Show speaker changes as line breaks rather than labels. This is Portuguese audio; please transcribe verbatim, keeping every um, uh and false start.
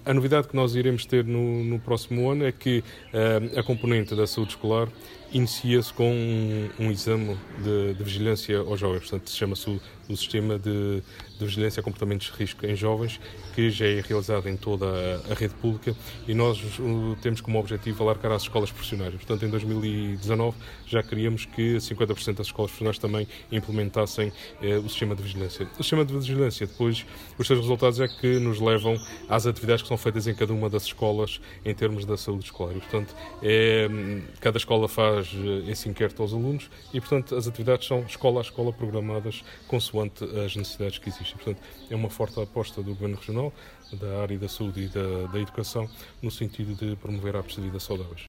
A novidade que nós iremos ter no, no próximo ano é que uh, a componente da saúde escolar inicia-se com um, um exame de, de vigilância aos jovens. Portanto, chama-se o, o sistema de, de vigilância a comportamentos de risco em jovens, que já é realizado em toda a, a rede pública, e nós uh, temos como objetivo alargar às escolas profissionais. Portanto, em dois mil e dezanove já queríamos que cinquenta por cento das escolas profissionais também implementassem uh, o sistema de vigilância. O sistema de vigilância, depois, os seus resultados é que nos levam às atividades que são feitas em cada uma das escolas em termos da saúde escolar. E, portanto, é, cada escola faz esse inquérito aos alunos e, portanto, as atividades são escola a escola programadas consoante as necessidades que existem. Portanto, é uma forte aposta do Governo Regional, da área da saúde e da, da educação, no sentido de promover hábitos de vida saudáveis.